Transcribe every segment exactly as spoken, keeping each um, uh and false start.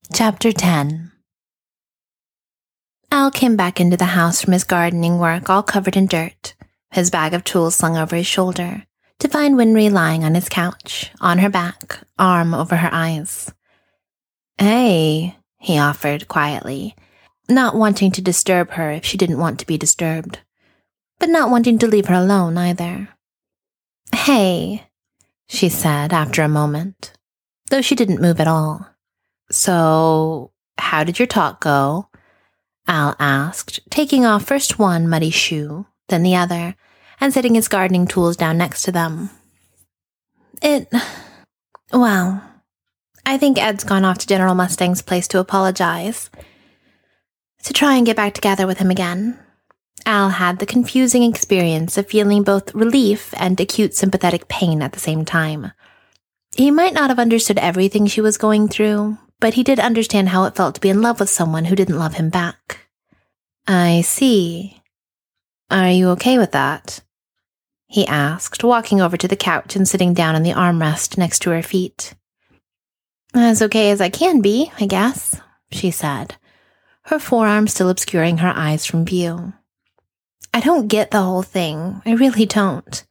Chapter ten. Al came back into the house from his gardening work all covered in dirt, his bag of tools slung over his shoulder, to find Winry lying on his couch, on her back, arm over her eyes. "Hey," he offered quietly, not wanting to disturb her if she didn't want to be disturbed, but not wanting to leave her alone either. "Hey," she said after a moment, though she didn't move at all. "So, how did your talk go?" Al asked, taking off first one muddy shoe, then the other, and setting his gardening tools down next to them. It... well, I think Ed's gone off to General Mustang's place to apologize. To try and get back together with him again. Al had the confusing experience of feeling both relief and acute sympathetic pain at the same time. He might not have understood everything she was going through, but he did understand how it felt to be in love with someone who didn't love him back. "I see. Are you okay with that?" he asked, walking over to the couch and sitting down on the armrest next to her feet. "As okay as I can be, I guess," she said, her forearm still obscuring her eyes from view. "I don't get the whole thing. I really don't.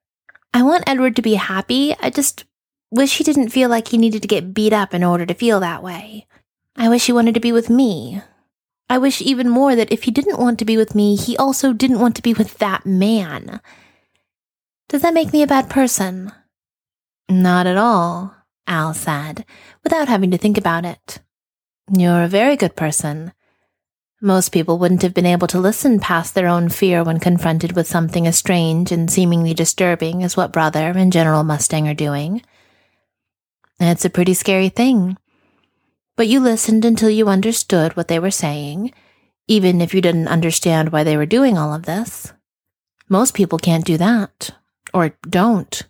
I want Edward to be happy. I just wish he didn't feel like he needed to get beat up in order to feel that way. I wish he wanted to be with me. I wish even more that if he didn't want to be with me, he also didn't want to be with that man. Does that make me a bad person?" "Not at all," Al said, without having to think about it. "You're a very good person. Most people wouldn't have been able to listen past their own fear when confronted with something as strange and seemingly disturbing as what Brother and General Mustang are doing. It's a pretty scary thing. But you listened until you understood what they were saying, even if you didn't understand why they were doing all of this. Most people can't do that, or don't.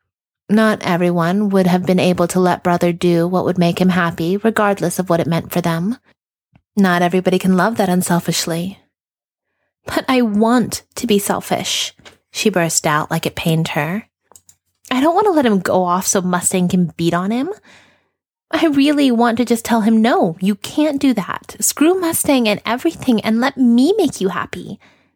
Not everyone would have been able to let Brother do what would make him happy, regardless of what it meant for them. Not everybody can love that unselfishly." "But I want to be selfish," she burst out like it pained her. "I don't want to let him go off so Mustang can beat on him. I really want to just tell him, no, you can't do that. Screw Mustang and everything and let me make you happy."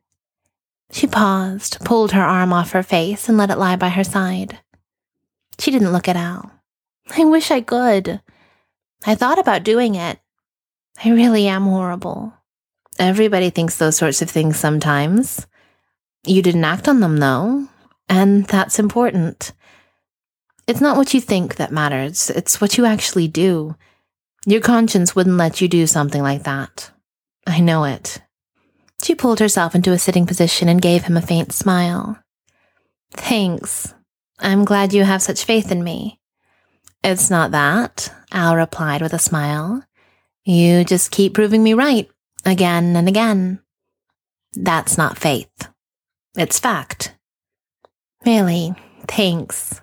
She paused, pulled her arm off her face, and let it lie by her side. She didn't look at Al. "I wish I could. I thought about doing it. I really am horrible." "Everybody thinks those sorts of things sometimes. You didn't act on them, though, and that's important. It's not what you think that matters, it's what you actually do. Your conscience wouldn't let you do something like that. I know it." She pulled herself into a sitting position and gave him a faint smile. "Thanks. I'm glad you have such faith in me." "It's not that," Al replied with a smile. "You just keep proving me right, again and again. That's not faith. It's fact." "Really, thanks."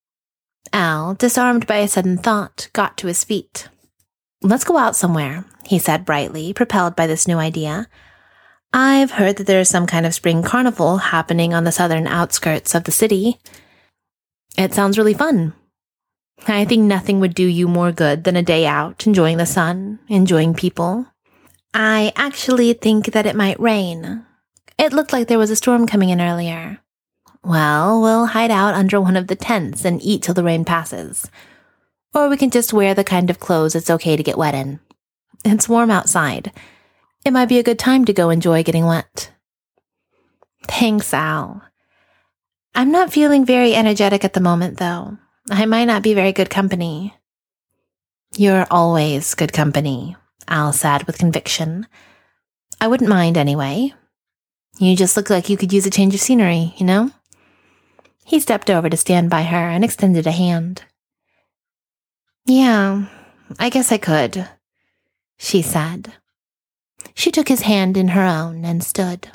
Al, disarmed by a sudden thought, got to his feet. "Let's go out somewhere," he said brightly, propelled by this new idea. "I've heard that there is some kind of spring carnival happening on the southern outskirts of the city. It sounds really fun. I think nothing would do you more good than a day out, enjoying the sun, enjoying people. I actually think that it might rain. It looked like there was a storm coming in earlier. Well, we'll hide out under one of the tents and eat till the rain passes. Or we can just wear the kind of clothes it's okay to get wet in. It's warm outside. It might be a good time to go enjoy getting wet." "Thanks, Al. I'm not feeling very energetic at the moment, though. I might not be very good company." "You're always good company," Al said with conviction. "I wouldn't mind anyway. You just look like you could use a change of scenery, you know?" He stepped over to stand by her and extended a hand. "Yeah, I guess I could," she said. She took his hand in her own and stood.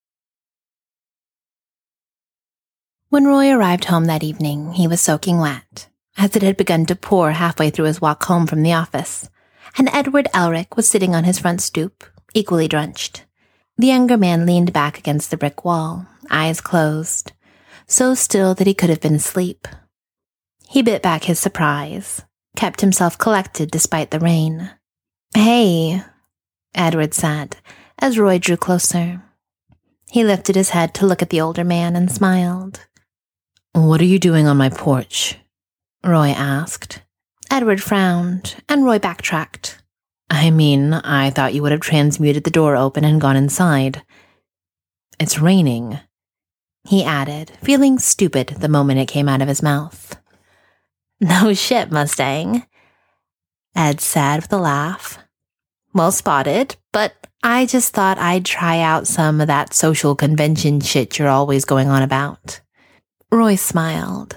When Roy arrived home that evening, he was soaking wet, as it had begun to pour halfway through his walk home from the office, and Edward Elric was sitting on his front stoop, equally drenched. The younger man leaned back against the brick wall, eyes closed, so still that he could have been asleep. He bit back his surprise, kept himself collected despite the rain. Hey, Edward said, as Roy drew closer. He lifted his head to look at the older man and smiled. What are you doing on my porch? Roy asked. Edward frowned, and Roy backtracked. I mean, I thought you would have transmuted the door open and gone inside. It's raining, he added, feeling stupid the moment it came out of his mouth. No shit, Mustang, Ed said with a laugh. Well spotted, but I just thought I'd try out some of that social convention shit you're always going on about. Roy smiled.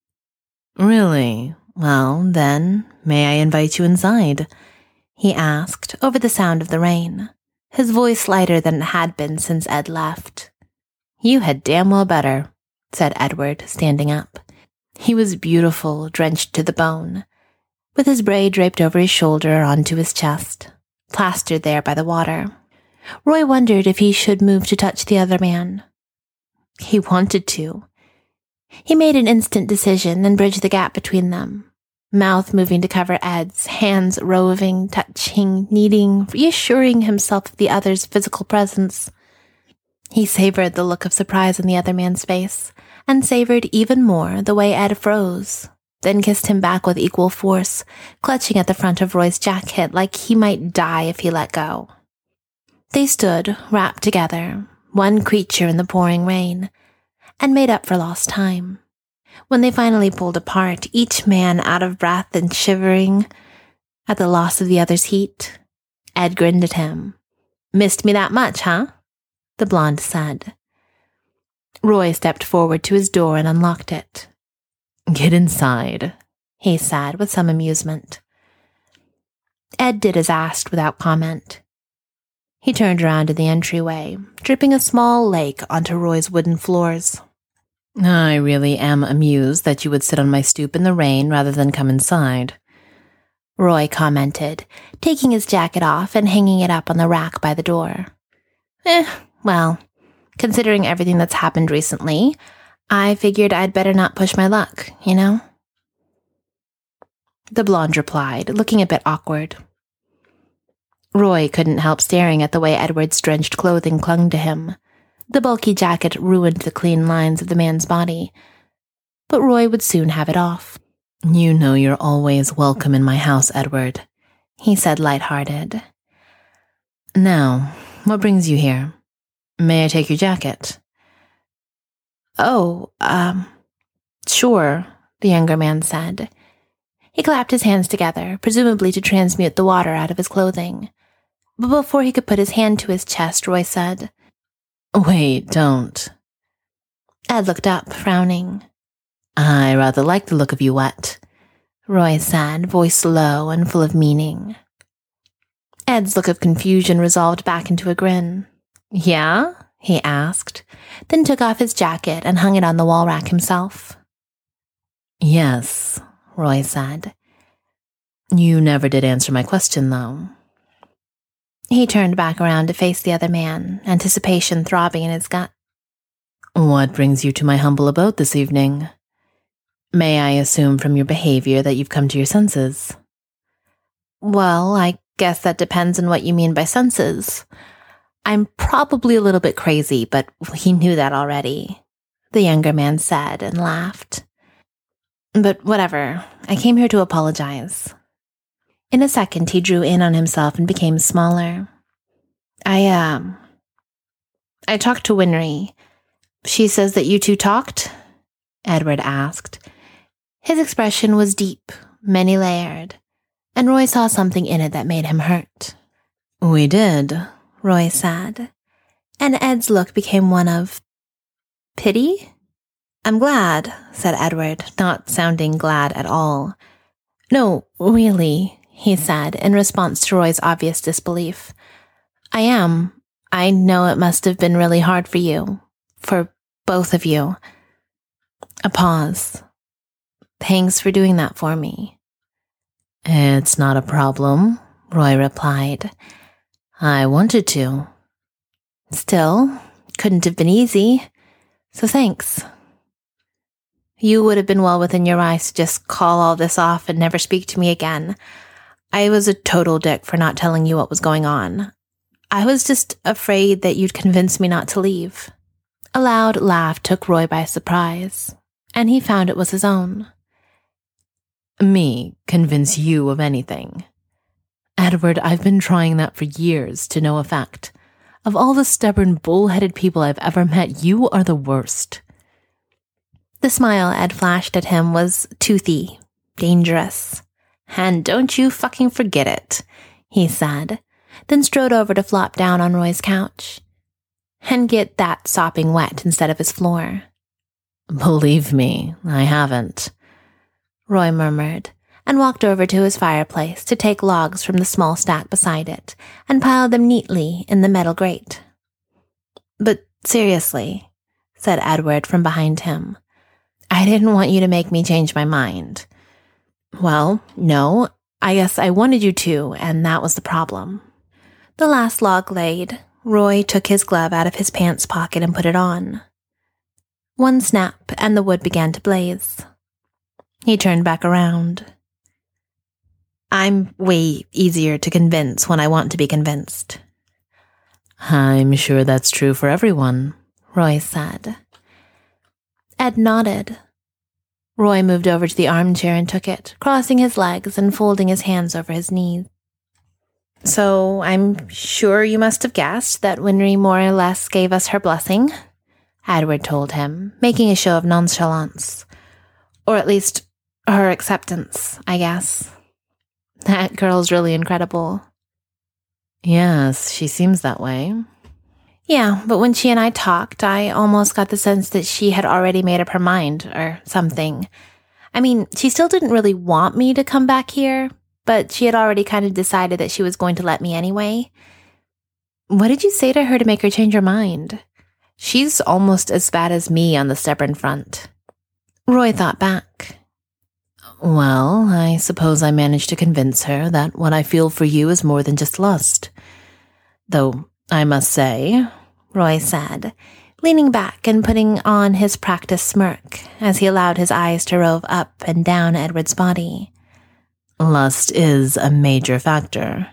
Really? Well, then, may I invite you inside? He asked over the sound of the rain, his voice lighter than it had been since Ed left. You had damn well better, said Edward, standing up. He was beautiful, drenched to the bone, with his braid draped over his shoulder onto his chest, plastered there by the water. Roy wondered if he should move to touch the other man. He wanted to. He made an instant decision and bridged the gap between them, mouth moving to cover Ed's, hands roving, touching, kneading, reassuring himself of the other's physical presence. He savored the look of surprise in the other man's face, and savored even more the way Ed froze, then kissed him back with equal force, clutching at the front of Roy's jacket like he might die if he let go. They stood, wrapped together, one creature in the pouring rain, and made up for lost time. When they finally pulled apart, each man out of breath and shivering at the loss of the other's heat, Ed grinned at him. Missed me that much, huh? The blonde said. Roy stepped forward to his door and unlocked it. Get inside, he said with some amusement. Ed did as asked without comment. He turned around in the entryway, dripping a small lake onto Roy's wooden floors. I really am amused that you would sit on my stoop in the rain rather than come inside, Roy commented, taking his jacket off and hanging it up on the rack by the door. Eh, well, considering everything that's happened recently, I figured I'd better not push my luck, you know? The blonde replied, looking a bit awkward. Roy couldn't help staring at the way Edward's drenched clothing clung to him. The bulky jacket ruined the clean lines of the man's body, but Roy would soon have it off. You know you're always welcome in my house, Edward, he said light-hearted. Now, what brings you here? May I take your jacket? Oh, um, sure, the younger man said. He clapped his hands together, presumably to transmute the water out of his clothing. But before he could put his hand to his chest, Roy said, Wait, don't. Ed looked up, frowning. I rather like the look of you wet, Roy said, voice low and full of meaning. Ed's look of confusion resolved back into a grin. Yeah? He asked, then took off his jacket and hung it on the wall rack himself. Yes, Roy said. You never did answer my question, though. He turned back around to face the other man, anticipation throbbing in his gut. What brings you to my humble abode this evening? May I assume from your behavior that you've come to your senses? Well, I guess that depends on what you mean by senses. I'm probably a little bit crazy, but he knew that already, the younger man said and laughed. But whatever, I came here to apologize. In a second, he drew in on himself and became smaller. I, um, I talked to Winry. She says that you two talked? Edward asked. His expression was deep, many-layered, and Roy saw something in it that made him hurt. We did, Roy said, and Ed's look became one of pity? I'm glad, said Edward, not sounding glad at all. No, really, he said, in response to Roy's obvious disbelief. I am. I know it must have been really hard for you. For both of you. A pause. Thanks for doing that for me. It's not a problem, Roy replied. I wanted to. Still, couldn't have been easy. So thanks. You would have been well within your rights to just call all this off and never speak to me again. I was a total dick for not telling you what was going on. I was just afraid that you'd convince me not to leave. A loud laugh took Roy by surprise, and he found it was his own. Me convince you of anything? Edward, I've been trying that for years to no effect. Of all the stubborn, bull-headed people I've ever met, you are the worst. The smile Ed flashed at him was toothy, dangerous. And don't you fucking forget it, he said, then strode over to flop down on Roy's couch and get that sopping wet instead of his floor. Believe me, I haven't, Roy murmured, and walked over to his fireplace to take logs from the small stack beside it and pile them neatly in the metal grate. But seriously, said Edward from behind him, I didn't want you to make me change my mind. Well, no, I guess I wanted you to, and that was the problem. The last log laid, Roy took his glove out of his pants pocket and put it on. One snap, and the wood began to blaze. He turned back around. I'm way easier to convince when I want to be convinced. I'm sure that's true for everyone, Roy said. Ed nodded. Roy moved over to the armchair and took it, crossing his legs and folding his hands over his knees. So I'm sure you must have guessed that Winry more or less gave us her blessing, Edward told him, making a show of nonchalance. Or at least her acceptance, I guess. That girl's really incredible. Yes, she seems that way. Yeah, but when she and I talked, I almost got the sense that she had already made up her mind, or something. I mean, she still didn't really want me to come back here, but she had already kind of decided that she was going to let me anyway. What did you say to her to make her change her mind? She's almost as bad as me on the stubborn front. Roy thought back. Well, I suppose I managed to convince her that what I feel for you is more than just lust. Though, I must say, Roy said, leaning back and putting on his practiced smirk as he allowed his eyes to rove up and down Edward's body. Lust is a major factor.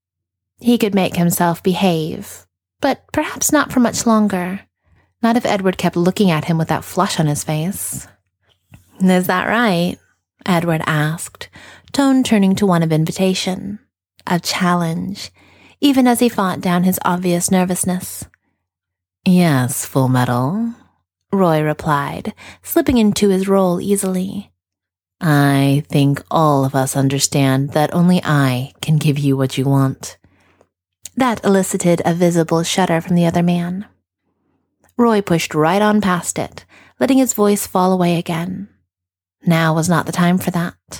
He could make himself behave, but perhaps not for much longer. Not if Edward kept looking at him with that flush on his face. Is that right? Edward asked, tone turning to one of invitation, of challenge, even as he fought down his obvious nervousness. Yes, Full Metal, Roy replied, slipping into his role easily. I think all of us understand that only I can give you what you want. That elicited a visible shudder from the other man. Roy pushed right on past it, letting his voice fall away again. Now was not the time for that.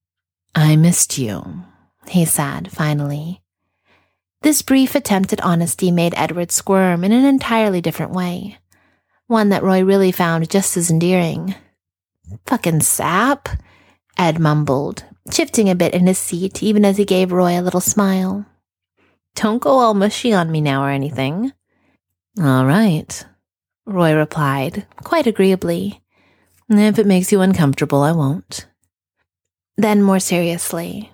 I missed you, he said, finally. This brief attempt at honesty made Edward squirm in an entirely different way, one that Roy really found just as endearing. Fucking sap, Ed mumbled, shifting a bit in his seat even as he gave Roy a little smile. Don't go all mushy on me now or anything. All right, Roy replied, quite agreeably. If it makes you uncomfortable, I won't. Then more seriously.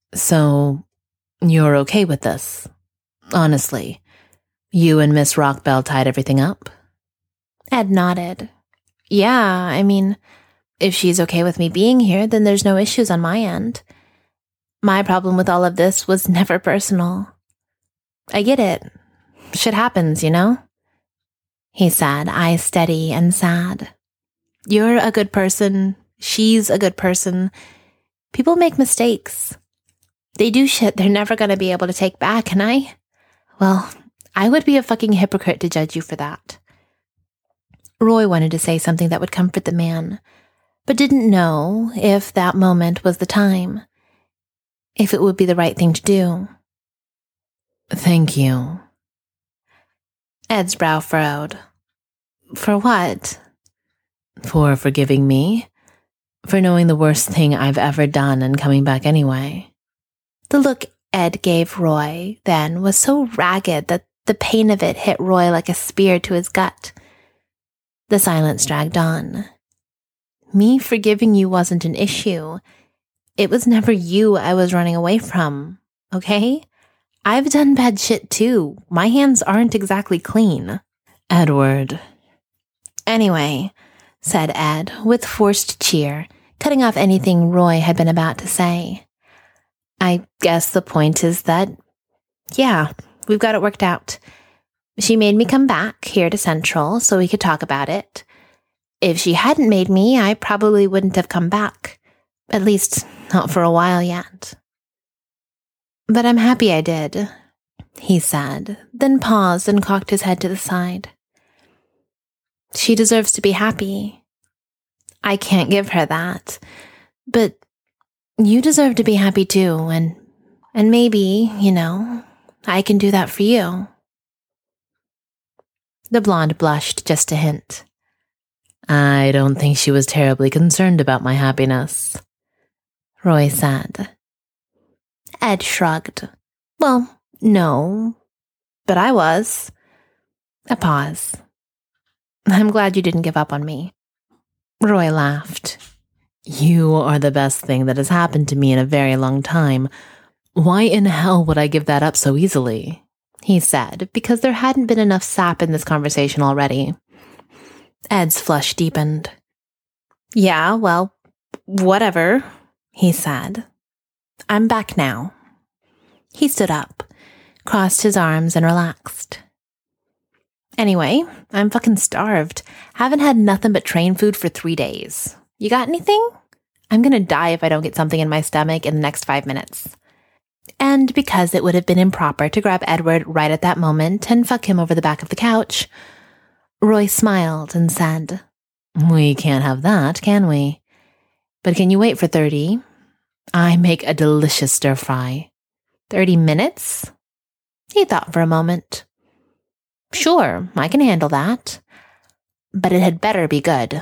So, you're okay with this? Honestly, you and Miss Rockbell tied everything up? Ed nodded. Yeah, I mean, if she's okay with me being here, then there's no issues on my end. My problem with all of this was never personal. I get it. Shit happens, you know? He said, eyes steady and sad. You're a good person. She's a good person. People make mistakes. They do shit they're never going to be able to take back, and I... Well, I would be a fucking hypocrite to judge you for that. Roy wanted to say something that would comfort the man, but didn't know if that moment was the time, if it would be the right thing to do. Thank you. Ed's brow furrowed. For what? For forgiving me. For knowing the worst thing I've ever done and coming back anyway. The look Ed gave Roy then was so ragged that the pain of it hit Roy like a spear to his gut. The silence dragged on. Me forgiving you wasn't an issue. It was never you I was running away from, okay? I've done bad shit too. My hands aren't exactly clean. Edward. Anyway, said Ed with forced cheer, cutting off anything Roy had been about to say. I guess the point is that, yeah, we've got it worked out. She made me come back here to Central so we could talk about it. If she hadn't made me, I probably wouldn't have come back. At least, not for a while yet. But I'm happy I did, he said, then paused and cocked his head to the side. She deserves to be happy. I can't give her that. But you deserve to be happy too, and and maybe, you know, I can do that for you. The blonde blushed just a hint. I don't think she was terribly concerned about my happiness, Roy said. Ed shrugged. Well, no, but I was. A pause. I'm glad you didn't give up on me. Roy laughed. You are the best thing that has happened to me in a very long time. Why in hell would I give that up so easily? He said, because there hadn't been enough sap in this conversation already. Ed's flush deepened. Yeah, well, whatever, he said. I'm back now. He stood up, crossed his arms, and relaxed. Anyway, I'm fucking starved. Haven't had nothing but train food for three days. You got anything? I'm gonna die if I don't get something in my stomach in the next five minutes. And because it would have been improper to grab Edward right at that moment and fuck him over the back of the couch, Roy smiled and said, We can't have that, can we? But can you wait for thirty? I make a delicious stir-fry. Thirty minutes? He thought for a moment. Sure, I can handle that. But it had better be good.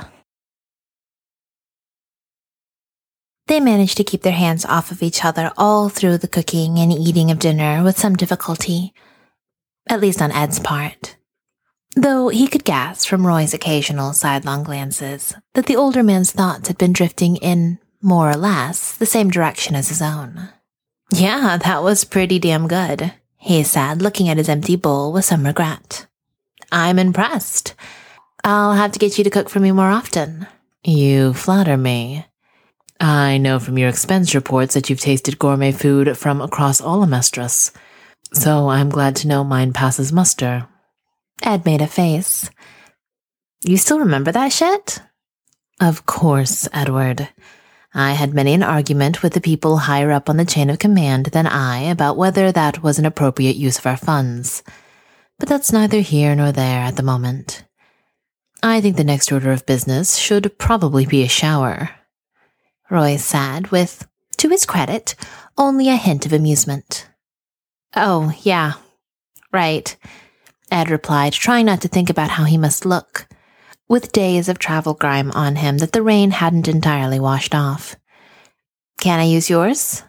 They managed to keep their hands off of each other all through the cooking and eating of dinner with some difficulty, at least on Ed's part. Though he could guess from Roy's occasional sidelong glances that the older man's thoughts had been drifting in, more or less, the same direction as his own. Yeah, that was pretty damn good, he said, looking at his empty bowl with some regret. I'm impressed. I'll have to get you to cook for me more often. You flatter me. I know from your expense reports that you've tasted gourmet food from across all Amestris, so I'm glad to know mine passes muster. Ed made a face. You still remember that shit? Of course, Edward. I had many an argument with the people higher up on the chain of command than I about whether that was an appropriate use of our funds. But that's neither here nor there at the moment. I think the next order of business should probably be a shower, Roy said with, to his credit, only a hint of amusement. Oh, yeah, right, Ed replied, trying not to think about how he must look, with days of travel grime on him that the rain hadn't entirely washed off. Can I use yours?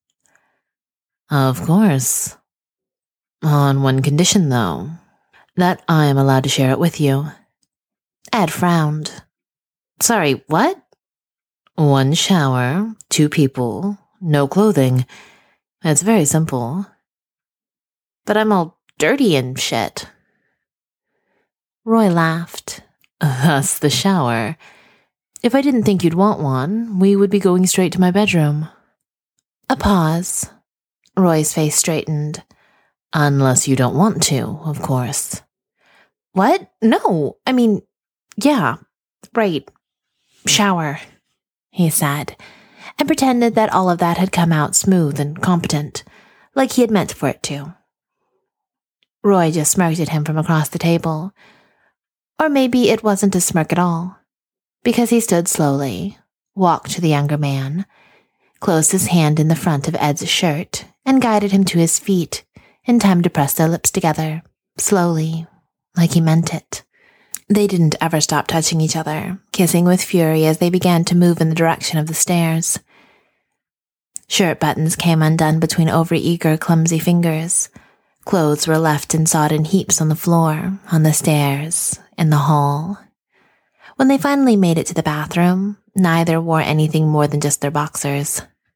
Of course. On one condition, though, that I am allowed to share it with you. Ed frowned. Sorry, what? One shower, two people, no clothing. It's very simple. But I'm all dirty and shit. Roy laughed. Thus the shower. If I didn't think you'd want one, we would be going straight to my bedroom. A pause. Roy's face straightened. Unless you don't want to, of course. What? No, I mean, yeah, right. Shower, he said, and pretended that all of that had come out smooth and competent, like he had meant for it to. Roy just smirked at him from across the table. Or maybe it wasn't a smirk at all, because he stood slowly, walked to the younger man, closed his hand in the front of Ed's shirt, and guided him to his feet in time to press their lips together, slowly, like he meant it. They didn't ever stop touching each other, kissing with fury as they began to move in the direction of the stairs. Shirt buttons came undone between overeager, clumsy fingers. Clothes were left in sodden heaps on the floor, on the stairs, in the hall. When they finally made it to the bathroom, neither wore anything more than just their boxers.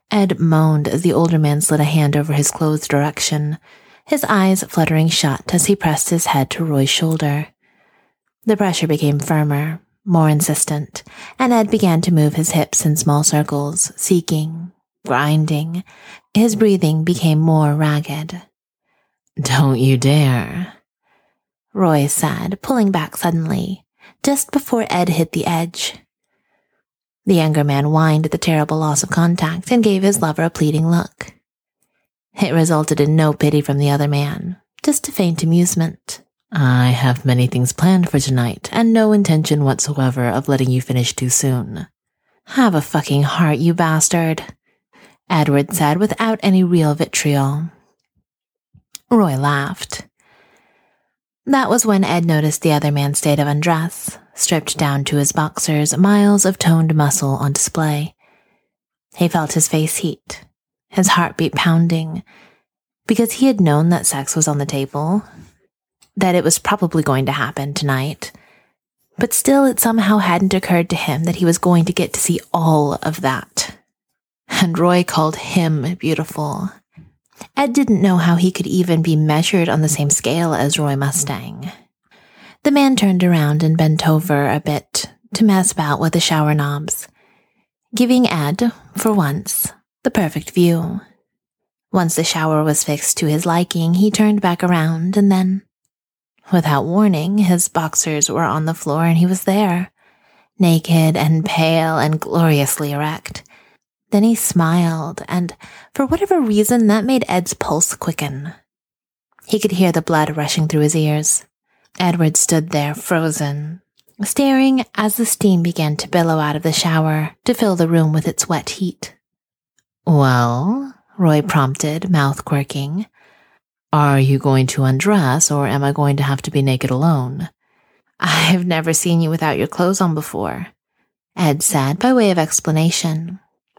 Ed moaned as the older man slid a hand over his clothes direction, his eyes fluttering shut as he pressed his head to Roy's shoulder. The pressure became firmer, more insistent, and Ed began to move his hips in small circles, seeking, grinding. His breathing became more ragged. "Don't you dare," Roy said, pulling back suddenly, just before Ed hit the edge. The younger man whined at the terrible loss of contact and gave his lover a pleading look. It resulted in no pity from the other man, just a faint amusement. "I have many things planned for tonight, and no intention whatsoever of letting you finish too soon." "Have a fucking heart, you bastard," Edward said without any real vitriol. Roy laughed. That was when Ed noticed the other man's state of undress, stripped down to his boxers, miles of toned muscle on display. He felt his face heat, his heartbeat pounding, because he had known that sex was on the table, that it was probably going to happen tonight, but still it somehow hadn't occurred to him that he was going to get to see all of that. And Roy called him beautiful. Ed didn't know how he could even be measured on the same scale as Roy Mustang. The man turned around and bent over a bit to mess about with the shower knobs, giving Ed, for once, the perfect view. Once the shower was fixed to his liking, he turned back around and then, without warning, his boxers were on the floor and he was there, naked and pale and gloriously erect. Then he smiled, and for whatever reason, that made Ed's pulse quicken. He could hear the blood rushing through his ears. Edward stood there, frozen, staring as the steam began to billow out of the shower to fill the room with its wet heat. "Well," Roy prompted, mouth quirking, "are you going to undress, or am I going to have to be naked alone?" "I've never seen you without your clothes on before," Ed said by way of explanation.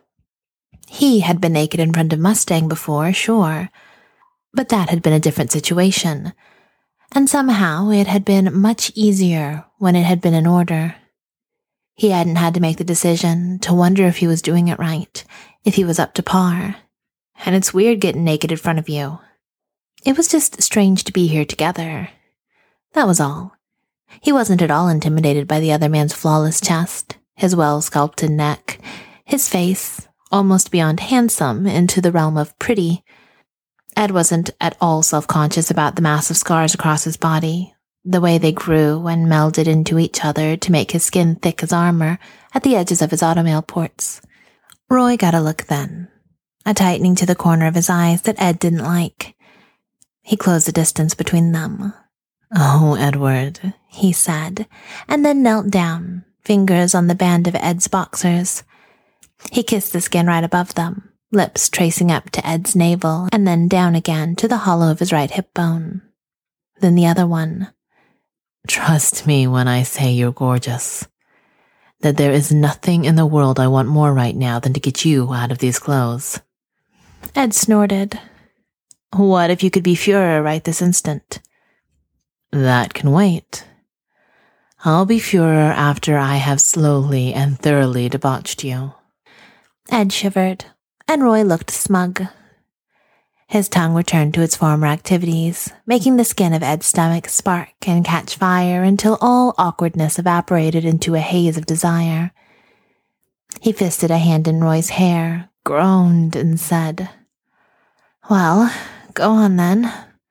He had been naked in front of Mustang before, sure, but that had been a different situation, and somehow it had been much easier when it had been in order. He hadn't had to make the decision, to wonder if he was doing it right, if he was up to par. And it's weird getting naked in front of you. It was just strange to be here together. That was all. He wasn't at all intimidated by the other man's flawless chest, his well-sculpted neck, his face, almost beyond handsome into the realm of pretty. Ed wasn't at all self-conscious about the massive scars across his body, the way they grew and melded into each other to make his skin thick as armor at the edges of his automail ports. Roy got a look then, a tightening to the corner of his eyes that Ed didn't like. He closed the distance between them. "Oh, Edward," he said, and then knelt down, fingers on the band of Ed's boxers. He kissed the skin right above them, lips tracing up to Ed's navel and then down again to the hollow of his right hip bone. Then the other one. "Trust me when I say you're gorgeous. That there is nothing in the world I want more right now than to get you out of these clothes." Ed snorted. "What if you could be Führer right this instant?" "That can wait. I'll be Führer after I have slowly and thoroughly debauched you." Ed shivered, and Roy looked smug. His tongue returned to its former activities, making the skin of Ed's stomach spark and catch fire until all awkwardness evaporated into a haze of desire. He fisted a hand in Roy's hair, groaned, and said, "Well, go on then.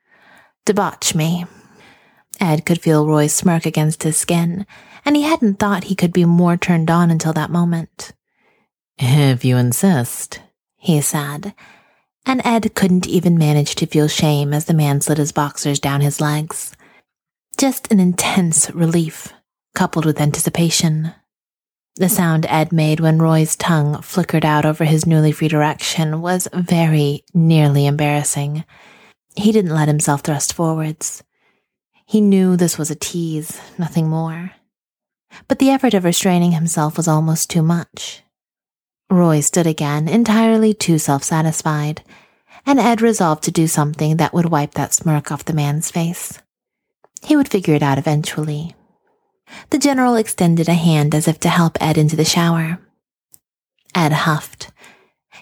Debauch me." Ed could feel Roy's smirk against his skin, and he hadn't thought he could be more turned on until that moment. "If you insist," he said, and Ed couldn't even manage to feel shame as the man slid his boxers down his legs. Just an intense relief, coupled with anticipation. The sound Ed made when Roy's tongue flickered out over his newly freed erection was very nearly embarrassing. He didn't let himself thrust forwards. He knew this was a tease, nothing more. But the effort of restraining himself was almost too much. Roy stood again, entirely too self-satisfied, and Ed resolved to do something that would wipe that smirk off the man's face. He would figure it out eventually. The general extended a hand as if to help Ed into the shower. Ed huffed.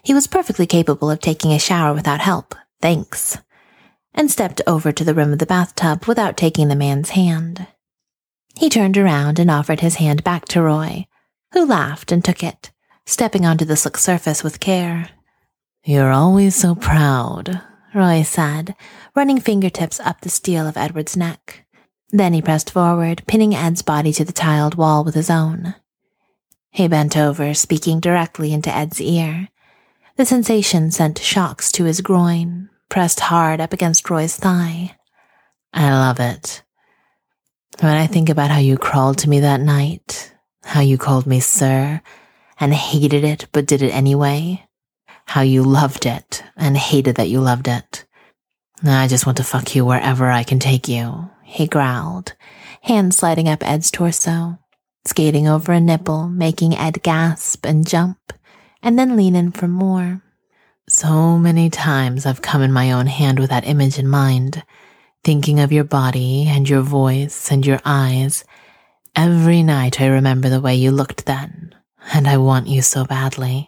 He was perfectly capable of taking a shower without help, thanks, and stepped over to the rim of the bathtub without taking the man's hand. He turned around and offered his hand back to Roy, who laughed and took it, stepping onto the slick surface with care. "You're always so proud," Roy said, running fingertips up the steel of Edward's neck. Then he pressed forward, pinning Ed's body to the tiled wall with his own. He bent over, speaking directly into Ed's ear. The sensation sent shocks to his groin, pressed hard up against Roy's thigh. "I love it. When I think about how you crawled to me that night, how you called me sir, and hated it but did it anyway, how you loved it and hated that you loved it. I just want to fuck you wherever I can take you," he growled, hand sliding up Ed's torso, skating over a nipple, making Ed gasp and jump, and then lean in for more. "So many times I've come in my own hand with that image in mind, thinking of your body and your voice and your eyes. Every night I remember the way you looked then, and I want you so badly."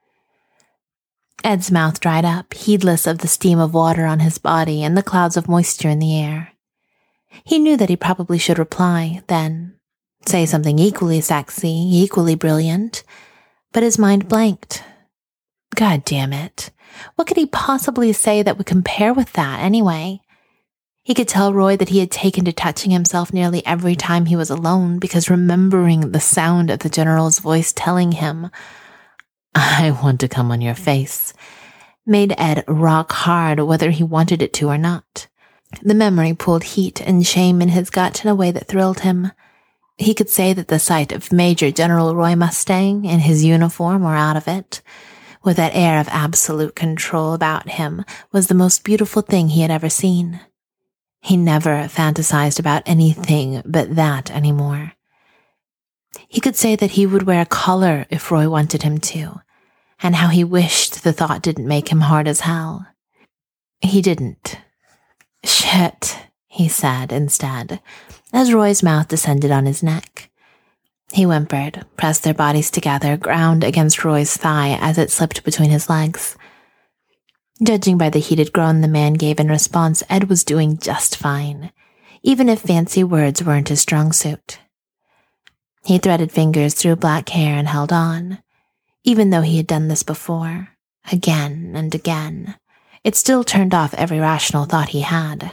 Ed's mouth dried up, heedless of the steam of water on his body and the clouds of moisture in the air. He knew that he probably should reply, then say something equally sexy, equally brilliant, but his mind blanked. God damn it. What could he possibly say that would compare with that, anyway? He could tell Roy that he had taken to touching himself nearly every time he was alone because remembering the sound of the general's voice telling him, "I want to come on your face," made Ed rock hard whether he wanted it to or not. The memory pulled heat and shame in his gut in a way that thrilled him. He could say that the sight of Major General Roy Mustang in his uniform or out of it, with that air of absolute control about him, was the most beautiful thing he had ever seen. He never fantasized about anything but that anymore. He could say that he would wear color if Roy wanted him to, and how he wished the thought didn't make him hard as hell. He didn't. "Shit," he said instead, as Roy's mouth descended on his neck. He whimpered, pressed their bodies together, ground against Roy's thigh as it slipped between his legs. Judging by the heated groan the man gave in response, Ed was doing just fine, even if fancy words weren't his strong suit. He threaded fingers through black hair and held on. Even though he had done this before, again and again, it still turned off every rational thought he had.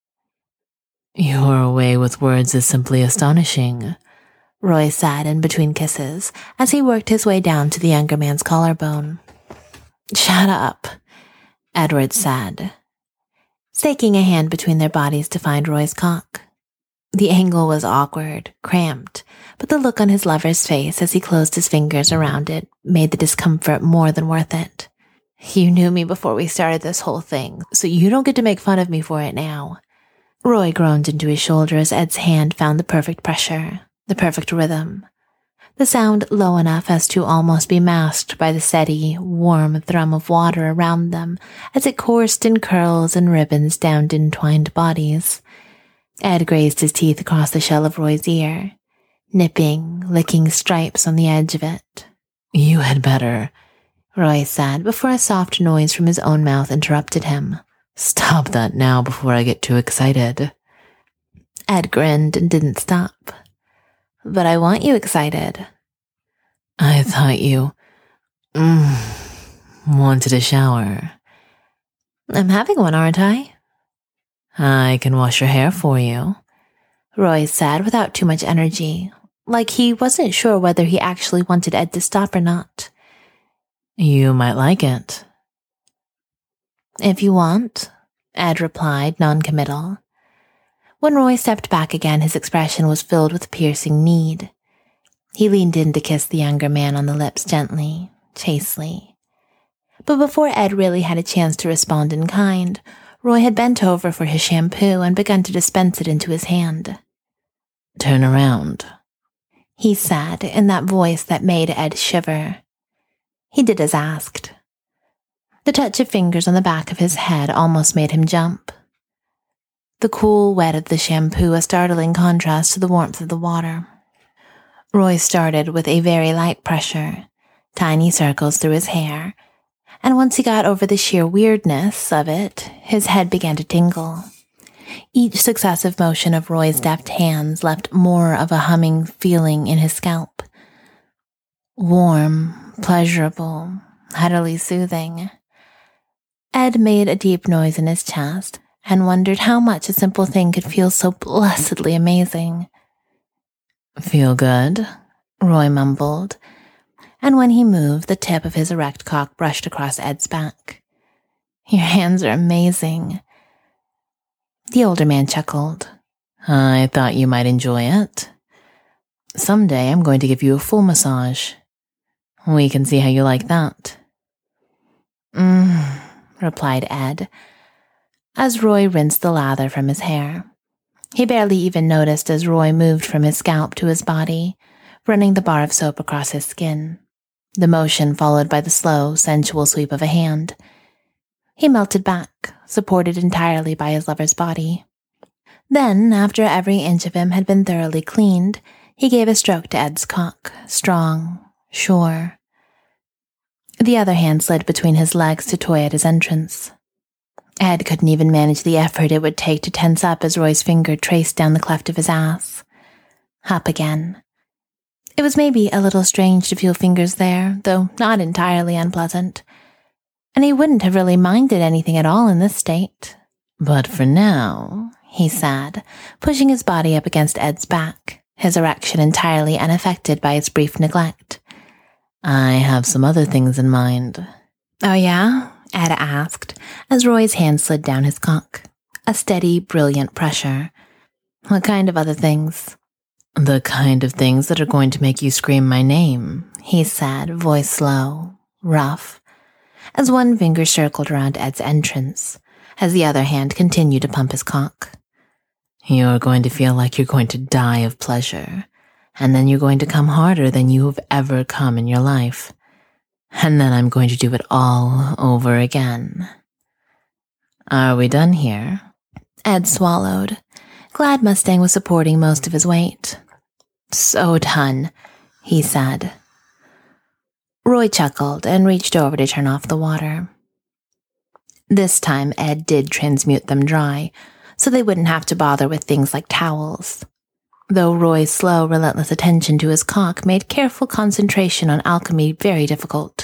"Your way with words is simply astonishing," Roy said in between kisses as he worked his way down to the younger man's collarbone. "Shut up," Edward said, staking a hand between their bodies to find Roy's cock. The angle was awkward, cramped, but the look on his lover's face as he closed his fingers around it made the discomfort more than worth it. "You knew me before we started this whole thing, so you don't get to make fun of me for it now." Roy groaned into his shoulder as Ed's hand found the perfect pressure, the perfect rhythm. The sound low enough as to almost be masked by the steady, warm thrum of water around them as it coursed in curls and ribbons down entwined bodies. Ed grazed his teeth across the shell of Roy's ear, nipping, licking stripes on the edge of it. "You had better," Roy said before a soft noise from his own mouth interrupted him. "Stop that now before I get too excited." Ed grinned and didn't stop. "But I want you excited." "I thought you mm, wanted a shower." "I'm having one, aren't I?" "I can wash your hair for you," Roy said without too much energy, like he wasn't sure whether he actually wanted Ed to stop or not. "You might like it." "If you want," Ed replied, non-committal. When Roy stepped back again, his expression was filled with piercing need. He leaned in to kiss the younger man on the lips gently, chastely. But before Ed really had a chance to respond in kind, Roy had bent over for his shampoo and begun to dispense it into his hand. "Turn around," he said in that voice that made Ed shiver. He did as asked. The touch of fingers on the back of his head almost made him jump. The cool wet of the shampoo a startling contrast to the warmth of the water. Roy started with a very light pressure, tiny circles through his hair, and once he got over the sheer weirdness of it, his head began to tingle. Each successive motion of Roy's deft hands left more of a humming feeling in his scalp. Warm, pleasurable, utterly soothing. Ed made a deep noise in his chest and wondered how much a simple thing could feel so blessedly amazing. "Feel good?" Roy mumbled, and when he moved, the tip of his erect cock brushed across Ed's back. "Your hands are amazing." The older man chuckled. "I thought you might enjoy it. Someday I'm going to give you a full massage. We can see how you like that." "Mmm," replied Ed, as Roy rinsed the lather from his hair. He barely even noticed as Roy moved from his scalp to his body, running the bar of soap across his skin, the motion followed by the slow, sensual sweep of a hand. He melted back, supported entirely by his lover's body. Then, after every inch of him had been thoroughly cleaned, he gave a stroke to Ed's cock, strong, sure. The other hand slid between his legs to toy at his entrance. Ed couldn't even manage the effort it would take to tense up as Roy's finger traced down the cleft of his ass. Up again. It was maybe a little strange to feel fingers there, though not entirely unpleasant. And he wouldn't have really minded anything at all in this state. "But for now," he said, pushing his body up against Ed's back, his erection entirely unaffected by its brief neglect. "I have some other things in mind." "Oh yeah?" Ed asked, as Roy's hand slid down his cock. A steady, brilliant pressure. "What kind of other things?" "The kind of things that are going to make you scream my name," he said, voice low, rough, as one finger circled around Ed's entrance, as the other hand continued to pump his cock. "You're going to feel like you're going to die of pleasure, and then you're going to come harder than you have ever come in your life. And then I'm going to do it all over again. Are we done here?" Ed swallowed, glad Mustang was supporting most of his weight. "So done," he said. Roy chuckled and reached over to turn off the water. This time, Ed did transmute them dry, so they wouldn't have to bother with things like towels. Though Roy's slow, relentless attention to his cock made careful concentration on alchemy very difficult.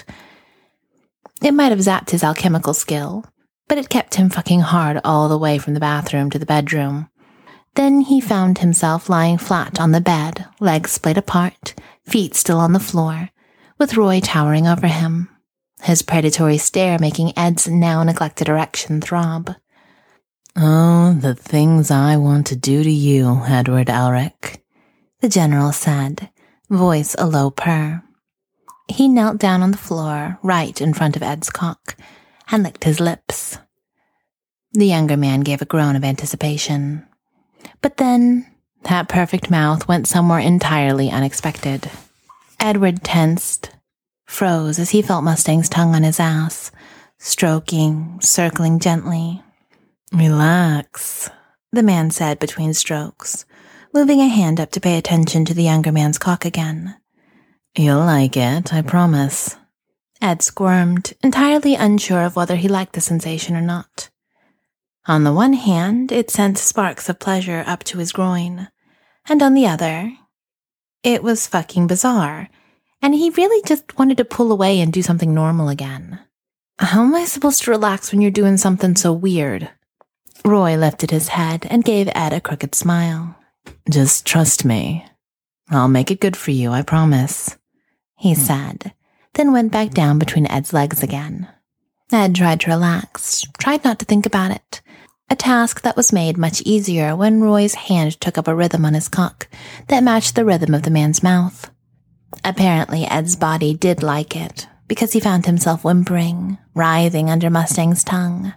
It might have zapped his alchemical skill, but it kept him fucking hard all the way from the bathroom to the bedroom. Then he found himself lying flat on the bed, legs splayed apart, feet still on the floor, with Roy towering over him, his predatory stare making Ed's now neglected erection throb. "Oh, the things I want to do to you, Edward Elric," the general said, voice a low purr. He knelt down on the floor, right in front of Ed's cock, and licked his lips. The younger man gave a groan of anticipation. But then, that perfect mouth went somewhere entirely unexpected. Edward tensed, froze as he felt Mustang's tongue on his ass, stroking, circling gently. "Relax," the man said between strokes, moving a hand up to pay attention to the younger man's cock again. "You'll like it, I promise." Ed squirmed, entirely unsure of whether he liked the sensation or not. On the one hand, it sent sparks of pleasure up to his groin, and on the other, it was fucking bizarre, and he really just wanted to pull away and do something normal again. How am I supposed to relax when you're doing something so weird? Roy lifted his head and gave Ed a crooked smile. "Just trust me. I'll make it good for you, I promise," he said, then went back down between Ed's legs again. Ed tried to relax, tried not to think about it, a task that was made much easier when Roy's hand took up a rhythm on his cock that matched the rhythm of the man's mouth. Apparently, Ed's body did like it, because he found himself whimpering, writhing under Mustang's tongue.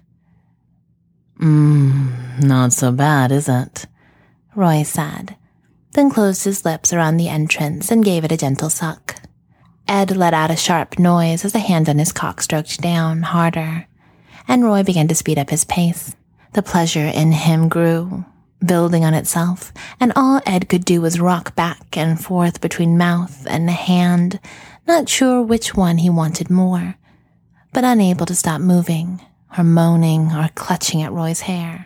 Mmm, not so bad, is it?" Roy said, then closed his lips around the entrance and gave it a gentle suck. Ed let out a sharp noise as the hand on his cock stroked down, harder, and Roy began to speed up his pace. The pleasure in him grew, building on itself, and all Ed could do was rock back and forth between mouth and hand, not sure which one he wanted more. but unable to stop moving, or moaning, or clutching at Roy's hair.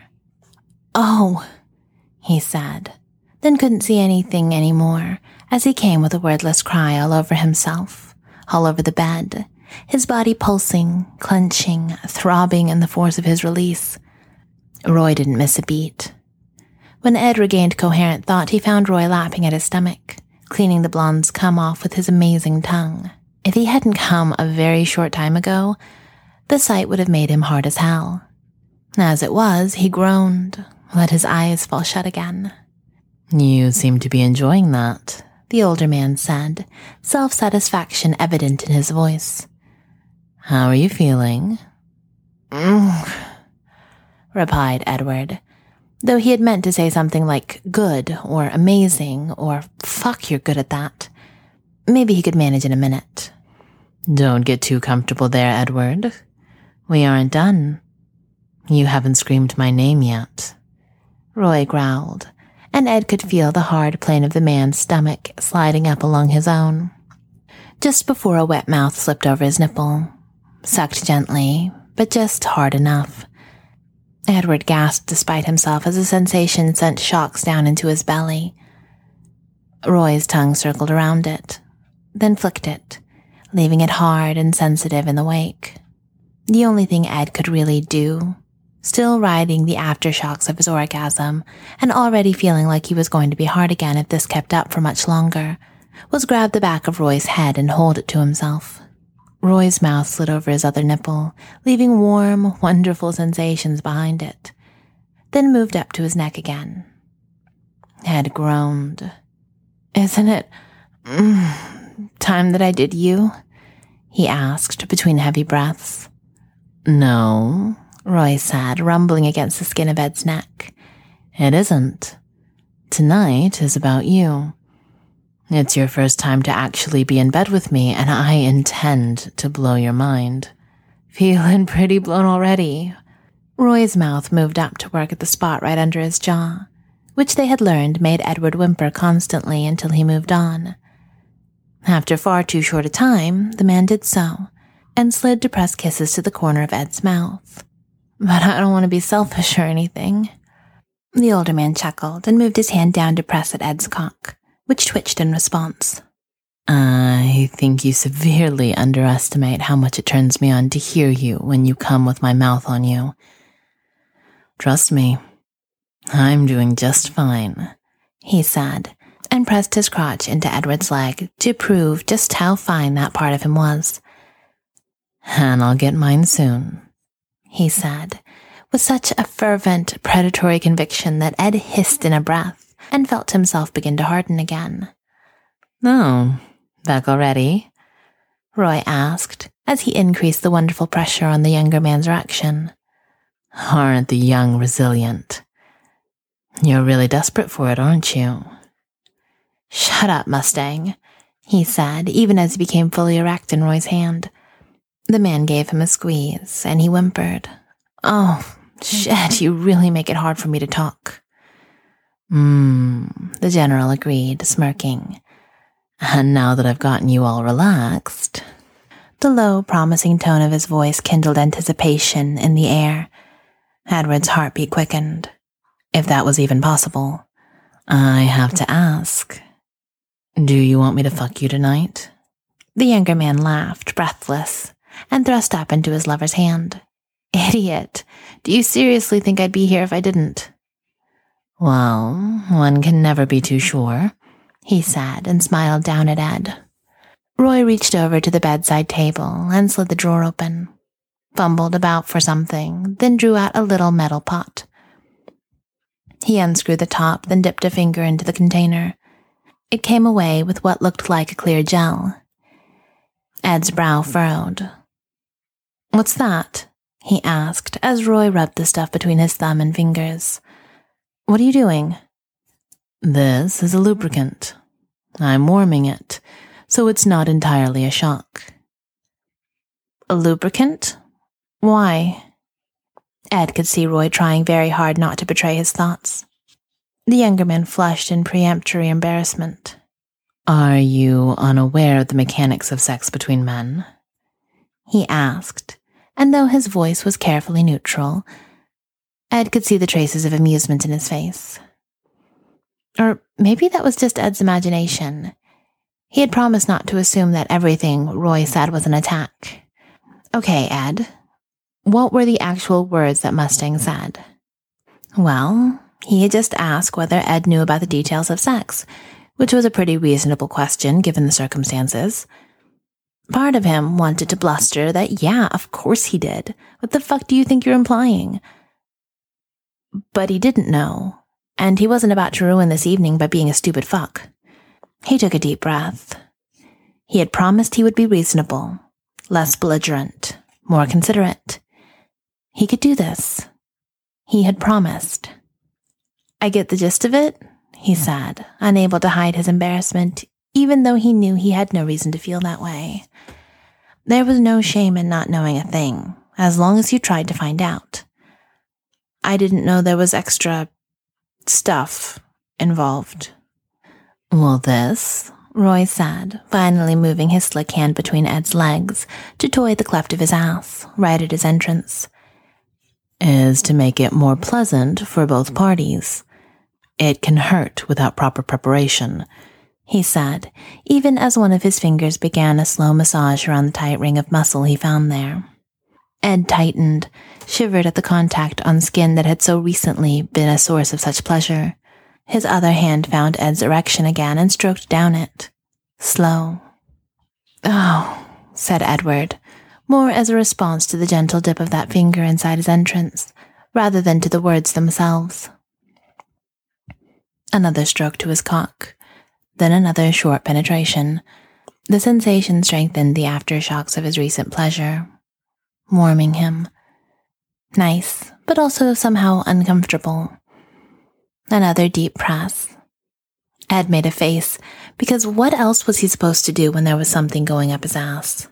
"Oh," he said, then couldn't see anything anymore as he came with a wordless cry all over himself, all over the bed, his body pulsing, clenching, throbbing in the force of his release. Roy didn't miss a beat. When Ed regained coherent thought, he found Roy lapping at his stomach, cleaning the blonde's cum off with his amazing tongue. If he hadn't come a very short time ago, the sight would have made him hard as hell. As it was, he groaned, let his eyes fall shut again. "You seem to be enjoying that," the older man said, self-satisfaction evident in his voice. "How are you feeling?" Mm, replied Edward, though he had meant to say something like good or amazing or fuck, you're good at that. Maybe he could manage in a minute. "Don't get too comfortable there, Edward. We aren't done. You haven't screamed my name yet," Roy growled, and Ed could feel the hard plane of the man's stomach sliding up along his own, just before a wet mouth slipped over his nipple, sucked gently, but just hard enough. Edward gasped despite himself as the sensation sent shocks down into his belly. Roy's tongue circled around it, then flicked it, leaving it hard and sensitive in the wake. The only thing Ed could really do, still riding the aftershocks of his orgasm and already feeling like he was going to be hard again if this kept up for much longer, was grab the back of Roy's head and hold it to himself. Roy's mouth slid over his other nipple, leaving warm, wonderful sensations behind it, then moved up to his neck again. Ed groaned. "Isn't it mm, time that I did you?" he asked between heavy breaths. "No," Roy said, rumbling against the skin of Ed's neck. "It isn't. Tonight is about you. It's your first time to actually be in bed with me, and I intend to blow your mind." "Feeling pretty blown already." Roy's mouth moved up to work at the spot right under his jaw, which they had learned made Edward whimper constantly until he moved on. After far too short a time, the man did so, and slid to press kisses to the corner of Ed's mouth. "But I don't want to be selfish or anything." The older man chuckled and moved his hand down to press at Ed's cock, which twitched in response. "I think you severely underestimate how much it turns me on to hear you when you come with my mouth on you. Trust me, I'm doing just fine," he said, and pressed his crotch into Edward's leg to prove just how fine that part of him was. "And I'll get mine soon," he said, with such a fervent, predatory conviction that Ed hissed in a breath and felt himself begin to harden again. "Oh, back already?" Roy asked, as he increased the wonderful pressure on the younger man's erection. "Aren't the young resilient? You're really desperate for it, aren't you?" "Shut up, Mustang," he said, even as he became fully erect in Roy's hand. The man gave him a squeeze, and he whimpered. "Oh, shit, you really make it hard for me to talk." Hmm, the general agreed, smirking. "And now that I've gotten you all relaxed..." The low, promising tone of his voice kindled anticipation in the air. Edward's heartbeat quickened, if that was even possible. "I have to ask, do you want me to fuck you tonight?" The younger man laughed, breathless, and thrust up into his lover's hand. "Idiot, do you seriously think I'd be here if I didn't?" "Well, one can never be too sure," he said, and smiled down at Ed. Roy reached over to the bedside table and slid the drawer open, fumbled about for something, then drew out a little metal pot. He unscrewed the top, then dipped a finger into the container. It came away with what looked like a clear gel. Ed's brow furrowed. "What's that?" he asked, as Roy rubbed the stuff between his thumb and fingers. "What are you doing?" "This is a lubricant. I'm warming it, so it's not entirely a shock." "A lubricant? Why?" Ed could see Roy trying very hard not to betray his thoughts. The younger man flushed in peremptory embarrassment. "Are you unaware of the mechanics of sex between men?" he asked, and though his voice was carefully neutral, Ed could see the traces of amusement in his face. Or maybe that was just Ed's imagination. He had promised not to assume that everything Roy said was an attack. Okay, Ed, what were the actual words that Mustang said? Well, he had just asked whether Ed knew about the details of sex, which was a pretty reasonable question given the circumstances. Part of him wanted to bluster that, yeah, of course he did. What the fuck do you think you're implying? But he didn't know, and he wasn't about to ruin this evening by being a stupid fuck. He took a deep breath. He had promised he would be reasonable, less belligerent, more considerate. He could do this. He had promised. I get the gist of it, he said, unable to hide his embarrassment, even though he knew he had no reason to feel that way. There was no shame in not knowing a thing, as long as you tried to find out. I didn't know there was extra stuff involved. Well, this, Roy said, finally moving his slick hand between Ed's legs to toy the cleft of his ass, right at his entrance, is to make it more pleasant for both parties. It can hurt without proper preparation, he said, even as one of his fingers began a slow massage around the tight ring of muscle he found there. Ed tightened, shivered at the contact on skin that had so recently been a source of such pleasure. His other hand found Ed's erection again and stroked down it. Slow. Oh, said Edward, more as a response to the gentle dip of that finger inside his entrance, rather than to the words themselves. Another stroke to his cock, then another short penetration. The sensation strengthened the aftershocks of his recent pleasure, warming him. Nice, but also somehow uncomfortable. Another deep press. Ed made a face, because what else was he supposed to do when there was something going up his ass?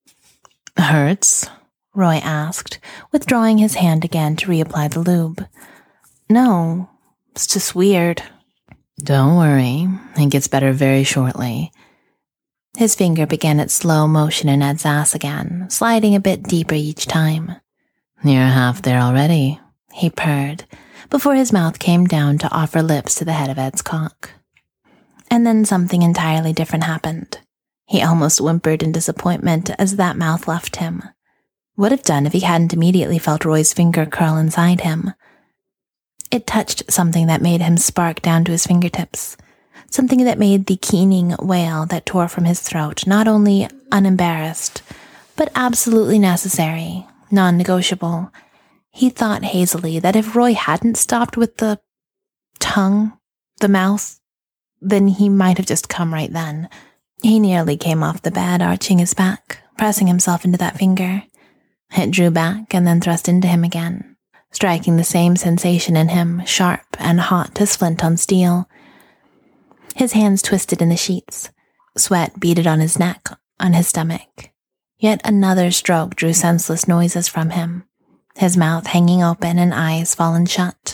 Hurts? Roy asked, withdrawing his hand again to reapply the lube. No, it's just weird. Don't worry, it gets better very shortly. His finger began its slow motion in Ed's ass again, sliding a bit deeper each time. You're half there already, he purred, before his mouth came down to offer lips to the head of Ed's cock. And then something entirely different happened. He almost whimpered in disappointment as that mouth left him. Would have done if he hadn't immediately felt Roy's finger curl inside him. It touched something that made him spark down to his fingertips, something that made the keening wail that tore from his throat not only unembarrassed, but absolutely necessary, non-negotiable. He thought hazily that if Roy hadn't stopped with the tongue, the mouth, then he might have just come right then. He nearly came off the bed, arching his back, pressing himself into that finger. It drew back and then thrust into him again, striking the same sensation in him, sharp and hot as flint on steel. His hands twisted in the sheets. Sweat beaded on his neck, on his stomach. Yet another stroke drew senseless noises from him, his mouth hanging open and eyes fallen shut.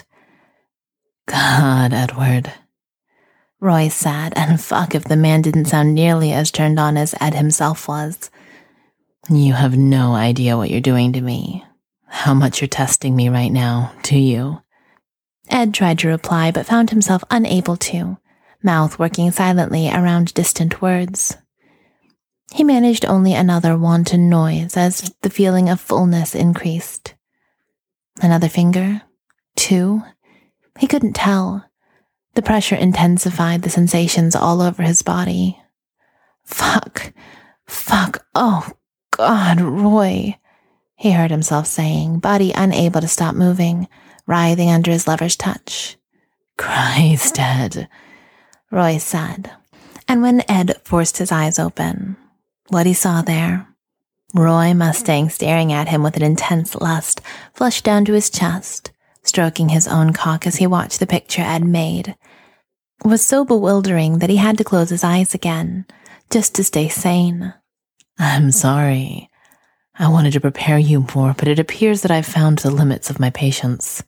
God, Edward, Roy said, and fuck if the man didn't sound nearly as turned on as Ed himself was. You have no idea what you're doing to me. How much you're testing me right now, do you? Ed tried to reply, but found himself unable to, mouth working silently around distant words. He managed only another wanton noise as the feeling of fullness increased. Another finger? Two? He couldn't tell. The pressure intensified the sensations all over his body. Fuck. Fuck. Oh, God, Roy, he heard himself saying, body unable to stop moving, writhing under his lover's touch. Christ, Ed, Roy said. And when Ed forced his eyes open, what he saw there, Roy Mustang staring at him with an intense lust flushed down to his chest, stroking his own cock as he watched the picture Ed made, was so bewildering that he had to close his eyes again, just to stay sane. I'm sorry. I wanted to prepare you more, but it appears that I've found the limits of my patience.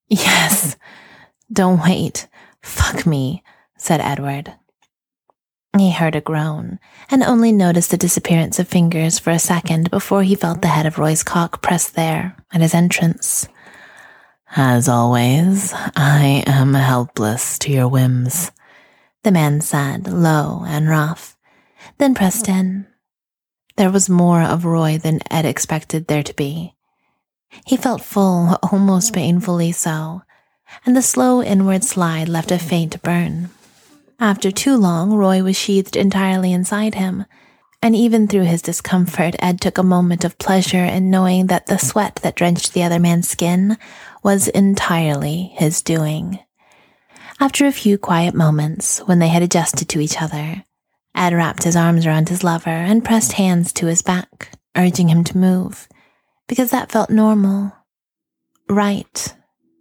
Yes. Don't wait. Fuck me, said Edward. He heard a groan, and only noticed the disappearance of fingers for a second before he felt the head of Roy's cock pressed there at his entrance. As always, I am helpless to your whims, the man said, low and rough, then pressed in. There was more of Roy than Ed expected there to be. He felt full, almost painfully so, and the slow inward slide left a faint burn. After too long, Roy was sheathed entirely inside him, and even through his discomfort, Ed took a moment of pleasure in knowing that the sweat that drenched the other man's skin was entirely his doing. After a few quiet moments, when they had adjusted to each other, Ed wrapped his arms around his lover and pressed hands to his back, urging him to move, because that felt normal. Right.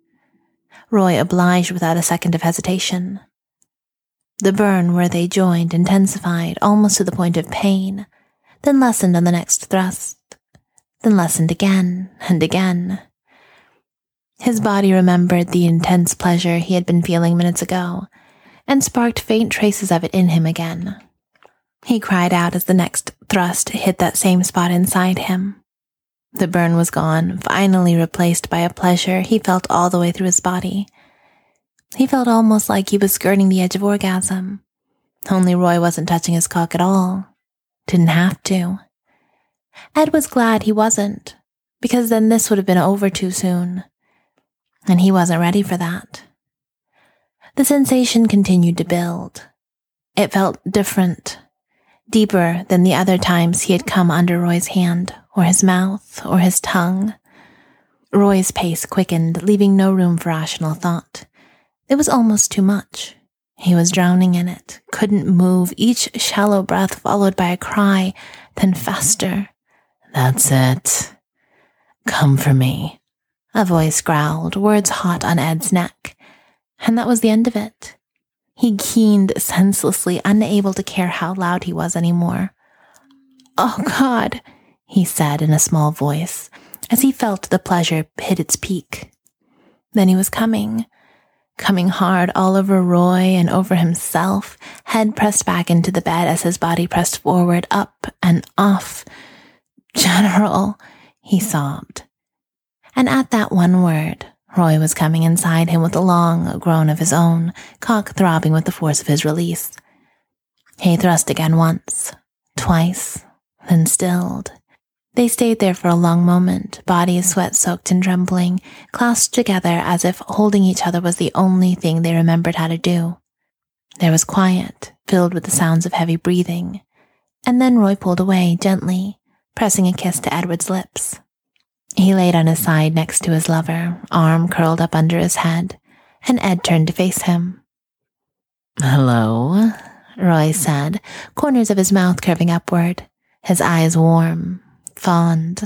Roy obliged without a second of hesitation. The burn where they joined intensified almost to the point of pain, then lessened on the next thrust, then lessened again and again. His body remembered the intense pleasure he had been feeling minutes ago, and sparked faint traces of it in him again. He cried out as the next thrust hit that same spot inside him. The burn was gone, finally replaced by a pleasure he felt all the way through his body. He felt almost like he was skirting the edge of orgasm. Only Roy wasn't touching his cock at all. Didn't have to. Ed was glad he wasn't, because then this would have been over too soon. And he wasn't ready for that. The sensation continued to build. It felt different, deeper than the other times he had come under Roy's hand, or his mouth, or his tongue. Roy's pace quickened, leaving no room for rational thought. It was almost too much. He was drowning in it, couldn't move, each shallow breath followed by a cry, then faster. That's it. Come for me. A voice growled, words hot on Ed's neck. And that was the end of it. He keened senselessly, unable to care how loud he was anymore. Oh, God, he said in a small voice, as he felt the pleasure hit its peak. Then he was coming. Coming hard all over Roy and over himself, head pressed back into the bed as his body pressed forward, up and off. General, he sobbed. And at that one word, Roy was coming inside him with a long groan of his own, cock throbbing with the force of his release. He thrust again once, twice, then stilled. They stayed there for a long moment, bodies sweat-soaked and trembling, clasped together as if holding each other was the only thing they remembered how to do. There was quiet, filled with the sounds of heavy breathing, and then Roy pulled away gently, pressing a kiss to Edward's lips. He laid on his side next to his lover, arm curled up under his head, and Ed turned to face him. Hello, Roy said, corners of his mouth curving upward, his eyes warm, fond.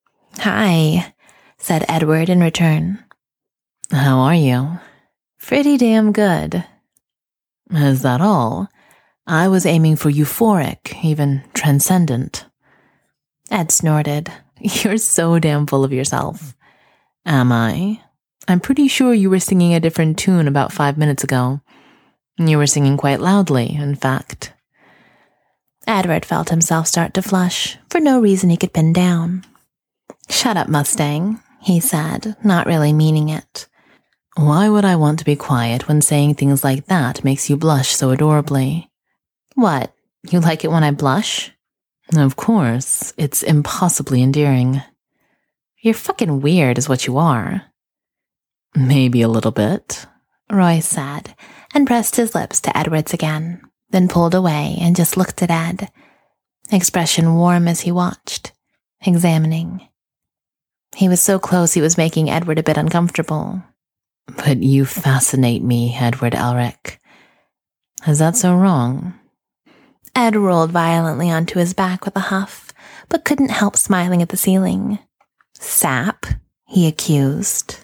Hi, said Edward in return. How are you? Pretty damn good. Is that all? I was aiming for euphoric, even transcendent. Ed snorted. You're so damn full of yourself. Am I? I'm pretty sure you were singing a different tune about five minutes ago. You were singing quite loudly, in fact. Edward felt himself start to flush, for no reason he could pin down. Shut up, Mustang, he said, not really meaning it. Why would I want to be quiet when saying things like that makes you blush so adorably? What, you like it when I blush? Of course, it's impossibly endearing. You're fucking weird is what you are. Maybe a little bit, Roy said, and pressed his lips to Edward's again, then pulled away and just looked at Ed, expression warm as he watched, examining. He was so close he was making Edward a bit uncomfortable. But you fascinate me, Edward Elric. Is that so wrong? Ed rolled violently onto his back with a huff, but couldn't help smiling at the ceiling. Sap, he accused.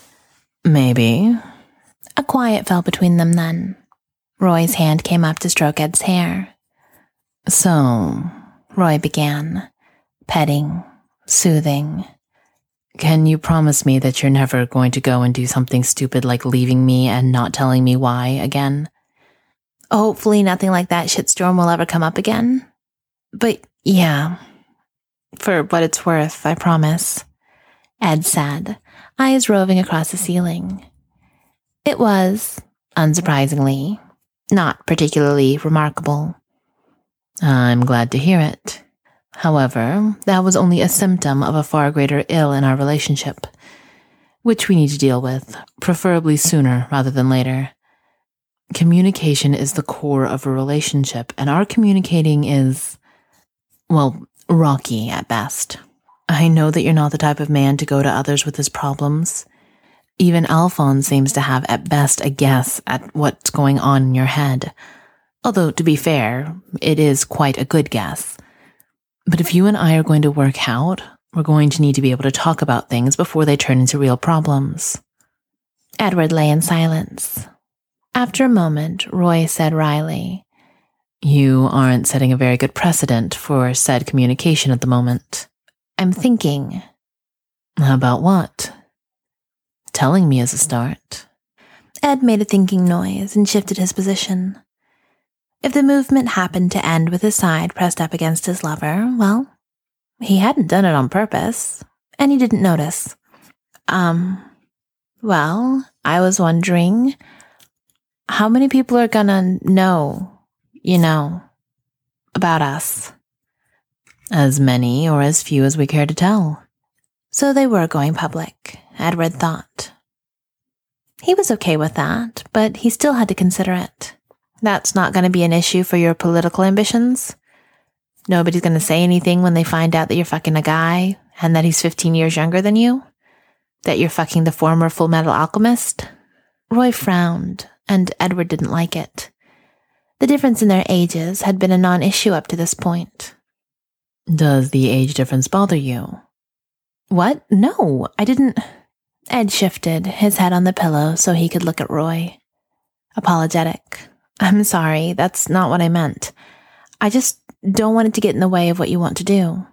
Maybe. A quiet fell between them then. Roy's hand came up to stroke Ed's hair. So, Roy began, petting, soothing. Can you promise me that you're never going to go and do something stupid like leaving me and not telling me why again? Hopefully nothing like that shitstorm will ever come up again. But yeah, for what it's worth, I promise. Ed said, eyes roving across the ceiling. It was, unsurprisingly, not particularly remarkable. I'm glad to hear it. However, that was only a symptom of a far greater ill in our relationship, which we need to deal with, preferably sooner rather than later. Communication is the core of a relationship, and our communicating is, well, rocky at best. I know that you're not the type of man to go to others with his problems. Even Alphonse seems to have at best a guess at what's going on in your head. Although, to be fair, it is quite a good guess. But if you and I are going to work out, we're going to need to be able to talk about things before they turn into real problems. Edward lay in silence. After a moment, Roy said wryly, You aren't setting a very good precedent for said communication at the moment. I'm thinking. About what? Telling me is a start. Ed made a thinking noise and shifted his position. If the movement happened to end with his side pressed up against his lover, well, he hadn't done it on purpose, and he didn't notice. Um, well, I was wondering, how many people are gonna know, you know, about us? As many or as few as we care to tell. So they were going public, Edward thought. He was okay with that, but he still had to consider it. That's not going to be an issue for your political ambitions. Nobody's going to say anything when they find out that you're fucking a guy and that he's fifteen years younger than you? That you're fucking the former Full Metal Alchemist? Roy frowned, and Edward didn't like it. The difference in their ages had been a non-issue up to this point. Does the age difference bother you? What? No, I didn't. Ed shifted, his head on the pillow so he could look at Roy. Apologetic. I'm sorry, that's not what I meant. I just don't want it to get in the way of what you want to do.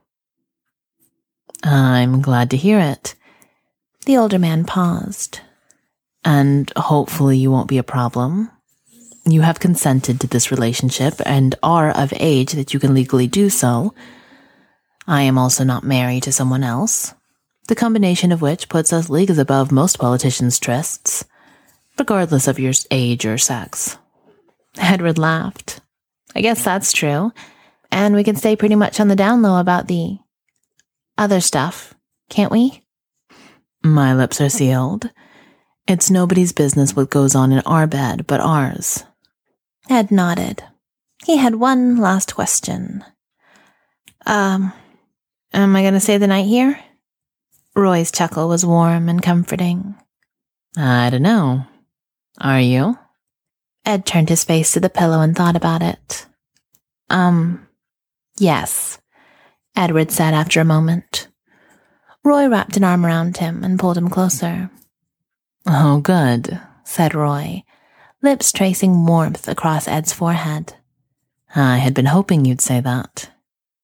I'm glad to hear it. The older man paused. And hopefully you won't be a problem. You have consented to this relationship and are of age that you can legally do so. I am also not married to someone else, the combination of which puts us leagues above most politicians' trysts, regardless of your age or sex. Edward laughed. I guess that's true. And we can stay pretty much on the down low about the other stuff, can't we? My lips are sealed. It's nobody's business what goes on in our bed but ours. Ed nodded. He had one last question. Um, am I going to stay the night here? Roy's chuckle was warm and comforting. I don't know. Are you? Ed turned his face to the pillow and thought about it. Um, yes, Edward said after a moment. Roy wrapped an arm around him and pulled him closer. Oh, good, said Roy, lips tracing warmth across Ed's forehead. I had been hoping you'd say that.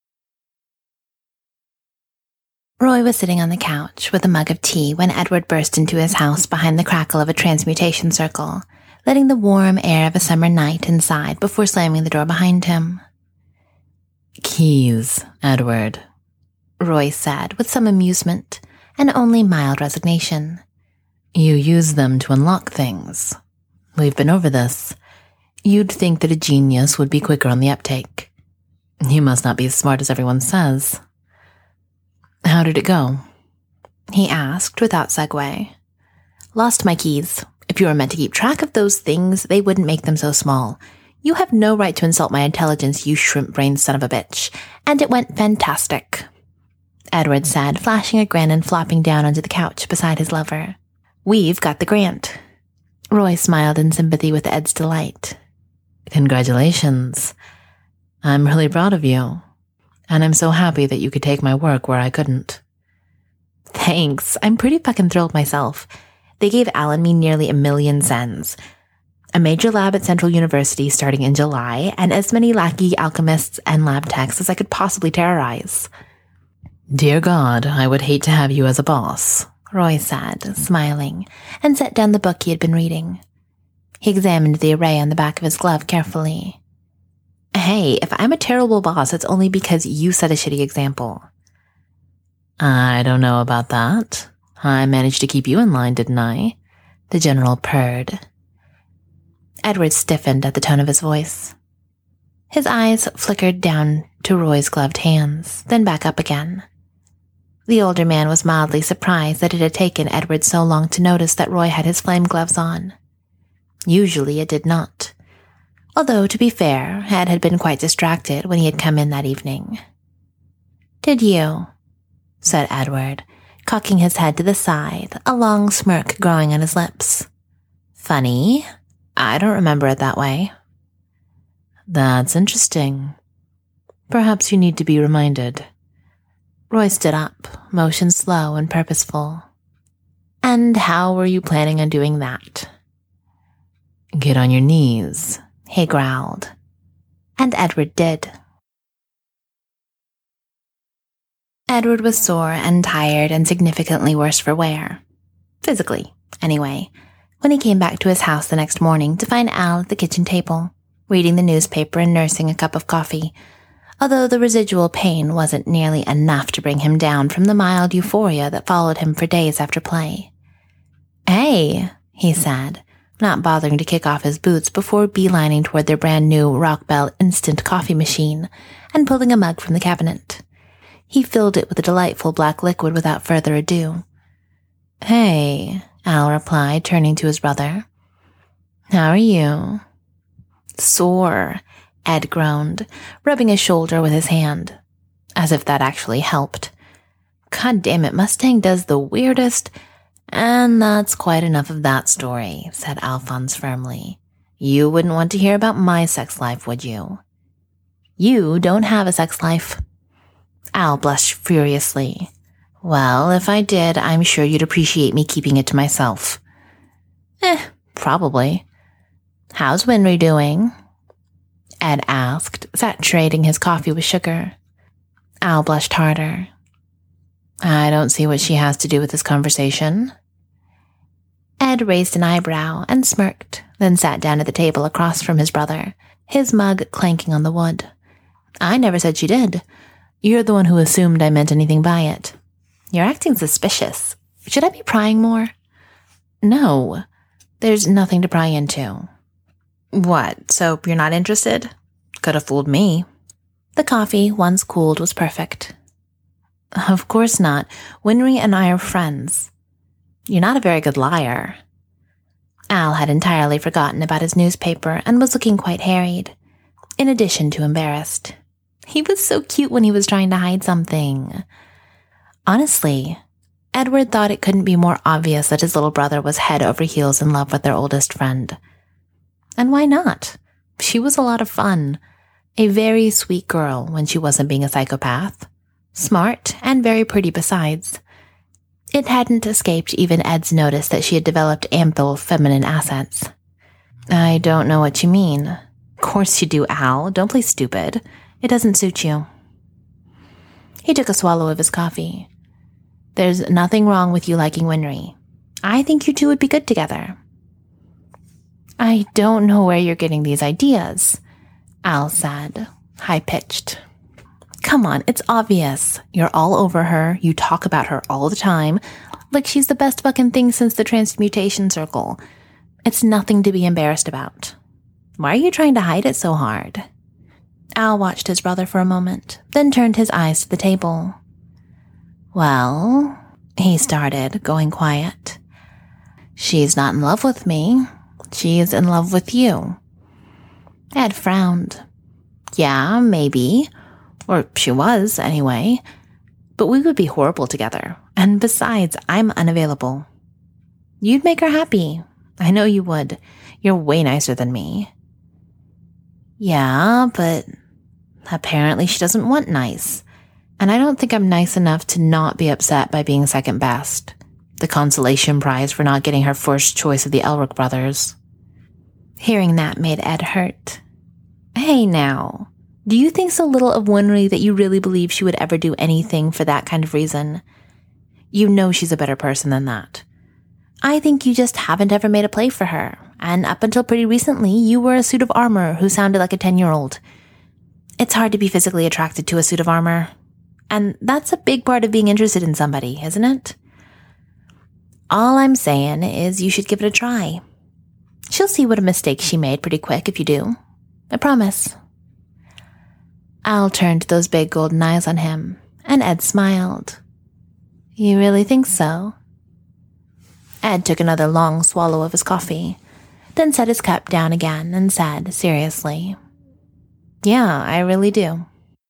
Roy was sitting on the couch with a mug of tea when Edward burst into his house behind the crackle of a transmutation circle, letting the warm air of a summer night inside before slamming the door behind him. Keys, Edward, Roy said with some amusement and only mild resignation. You use them to unlock things. We've been over this. You'd think that a genius would be quicker on the uptake. You must not be as smart as everyone says. How did it go? He asked without segue. Lost my keys. If you were meant to keep track of those things, they wouldn't make them so small. You have no right to insult my intelligence, you shrimp-brained son of a bitch. And it went fantastic, Edward said, flashing a grin and flopping down onto the couch beside his lover. We've got the grant. Roy smiled in sympathy with Ed's delight. Congratulations. I'm really proud of you. And I'm so happy that you could take my work where I couldn't. Thanks. I'm pretty fucking thrilled myself. They gave Al and me nearly a million cents. A major lab at Central University starting in July, and as many lackey alchemists and lab techs as I could possibly terrorize. Dear God, I would hate to have you as a boss, Roy said, smiling, and set down the book he had been reading. He examined the array on the back of his glove carefully. Hey, if I'm a terrible boss, it's only because you set a shitty example. I don't know about that. I managed to keep you in line, didn't I? The general purred. Edward stiffened at the tone of his voice. His eyes flickered down to Roy's gloved hands, then back up again. The older man was mildly surprised that it had taken Edward so long to notice that Roy had his flame gloves on. Usually it did not. Although, to be fair, Ed had been quite distracted when he had come in that evening. Did you? Said Edward, cocking his head to the side, a long smirk growing on his lips. Funny. I don't remember it that way. That's interesting. Perhaps you need to be reminded. Roy stood up, motion slow and purposeful. And how were you planning on doing that? Get on your knees, he growled. And Edward did. Edward was sore and tired and significantly worse for wear. Physically, anyway, when he came back to his house the next morning to find Al at the kitchen table, reading the newspaper and nursing a cup of coffee, although the residual pain wasn't nearly enough to bring him down from the mild euphoria that followed him for days after play. Hey, he said, not bothering to kick off his boots before beelining toward their brand new Rockbell instant coffee machine and pulling a mug from the cabinet. He filled it with a delightful black liquid without further ado. Hey, Al replied, turning to his brother. How are you? Sore, Ed groaned, rubbing his shoulder with his hand, as if that actually helped. God damn it, Mustang does the weirdest... And that's quite enough of that story, said Alphonse firmly. You wouldn't want to hear about my sex life, would you? You don't have a sex life. Al blushed furiously. Well, if I did, I'm sure you'd appreciate me keeping it to myself. Eh, probably. How's Winry doing? Ed asked, saturating his coffee with sugar. Al blushed harder. I don't see what she has to do with this conversation. Ed raised an eyebrow and smirked, then sat down at the table across from his brother, his mug clanking on the wood. I never said she did. You're the one who assumed I meant anything by it. You're acting suspicious. Should I be prying more? No, there's nothing to pry into. What, so you're not interested? Could have fooled me. The coffee, once cooled, was perfect. Of course not. Winry and I are friends. You're not a very good liar. Al had entirely forgotten about his newspaper and was looking quite harried, in addition to embarrassed. He was so cute when he was trying to hide something. Honestly, Edward thought it couldn't be more obvious that his little brother was head over heels in love with their oldest friend. And why not? She was a lot of fun. A very sweet girl when she wasn't being a psychopath. Smart and very pretty besides. It hadn't escaped even Ed's notice that she had developed ample feminine assets. I don't know what you mean. Of course you do, Al. Don't play stupid. It doesn't suit you. He took a swallow of his coffee. There's nothing wrong with you liking Winry. I think you two would be good together. I don't know where you're getting these ideas, Al said, high-pitched. Come on, it's obvious. You're all over her. You talk about her all the time. Like she's the best fucking thing since the transmutation circle. It's nothing to be embarrassed about. Why are you trying to hide it so hard? Al watched his brother for a moment, then turned his eyes to the table. Well, he started, going quiet. She's not in love with me. She's in love with you. Ed frowned. Yeah, maybe. Or she was, anyway. But we would be horrible together. And besides, I'm unavailable. You'd make her happy. I know you would. You're way nicer than me. Yeah, but apparently she doesn't want nice. And I don't think I'm nice enough to not be upset by being second best. The consolation prize for not getting her first choice of the Elric brothers. Hearing that made Ed hurt. Hey now. Do you think so little of Winry that you really believe she would ever do anything for that kind of reason? You know she's a better person than that. I think you just haven't ever made a play for her, and up until pretty recently, you were a suit of armor who sounded like a ten-year-old. It's hard to be physically attracted to a suit of armor, and that's a big part of being interested in somebody, isn't it? All I'm saying is you should give it a try. She'll see what a mistake she made pretty quick if you do. I promise. Al turned those big golden eyes on him, and Ed smiled. You really think so? Ed took another long swallow of his coffee, then set his cup down again and said seriously, Yeah, I really do.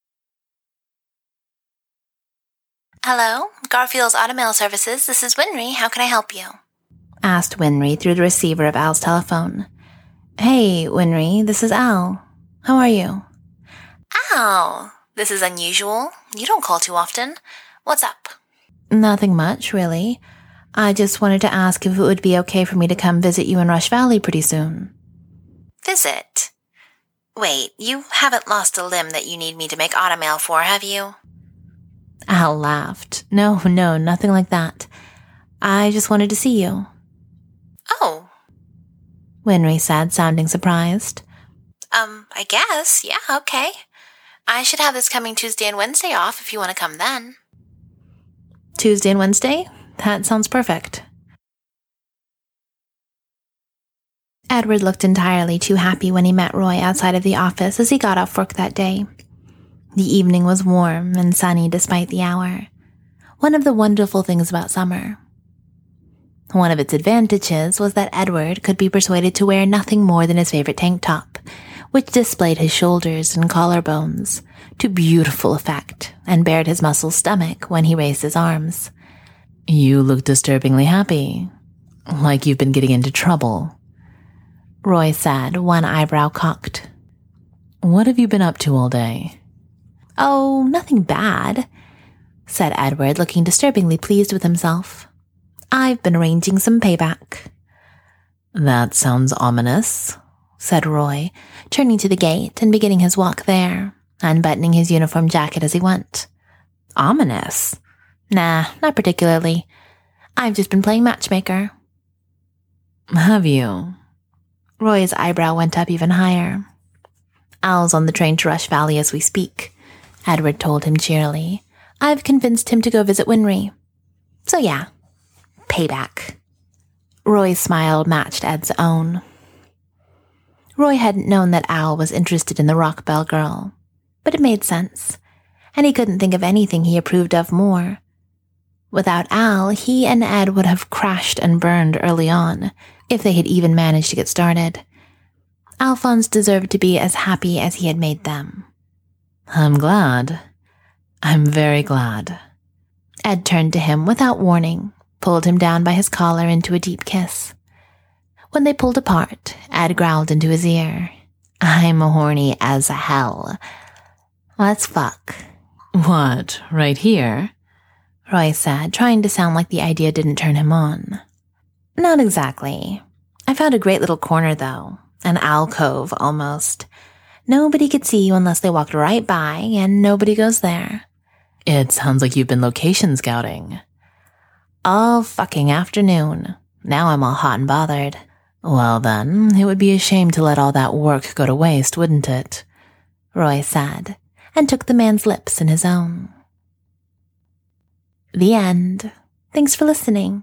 Hello, Garfield's Automail Services. This is Winry. How can I help you? Asked Winry through the receiver of Al's telephone. Hey, Winry, this is Al. How are you? Al, this is unusual. You don't call too often. What's up? Nothing much, really. I just wanted to ask if it would be okay for me to come visit you in Rush Valley pretty soon. Visit? Wait, you haven't lost a limb that you need me to make automail for, have you? Al laughed. No, no, nothing like that. I just wanted to see you. Oh. Winry said, sounding surprised. Um, I guess, yeah, okay. I should have this coming Tuesday and Wednesday off if you want to come then. Tuesday and Wednesday? That sounds perfect. Edward looked entirely too happy when he met Roy outside of the office as he got off work that day. The evening was warm and sunny despite the hour. One of the wonderful things about summer. One of its advantages was that Edward could be persuaded to wear nothing more than his favorite tank top, which displayed his shoulders and collarbones to beautiful effect and bared his muscled stomach when he raised his arms. You look disturbingly happy, like you've been getting into trouble, Roy said, one eyebrow cocked. What have you been up to all day? Oh, nothing bad, said Edward, looking disturbingly pleased with himself. I've been arranging some payback. That sounds ominous, said Roy, turning to the gate and beginning his walk there, unbuttoning his uniform jacket as he went. Ominous? Nah, not particularly. I've just been playing matchmaker. Have you? Roy's eyebrow went up even higher. Al's on the train to Rush Valley as we speak, Edward told him cheerily. I've convinced him to go visit Winry. So yeah, payback. Roy's smile matched Ed's own. Roy hadn't known that Al was interested in the Rock Bell girl, but it made sense, and he couldn't think of anything he approved of more. Without Al, he and Ed would have crashed and burned early on, if they had even managed to get started. Alphonse deserved to be as happy as he had made them. I'm glad. I'm very glad. Ed turned to him without warning, pulled him down by his collar into a deep kiss. When they pulled apart, Ed growled into his ear, I'm horny as hell. Let's fuck. What, right here? Roy said, trying to sound like the idea didn't turn him on. Not exactly. I found a great little corner, though. An alcove, almost. Nobody could see you unless they walked right by, and nobody goes there. It sounds like you've been location scouting. All fucking afternoon. Now I'm all hot and bothered. Well then, it would be a shame to let all that work go to waste, wouldn't it? Roy said, and took the man's lips in his own. The end. Thanks for listening.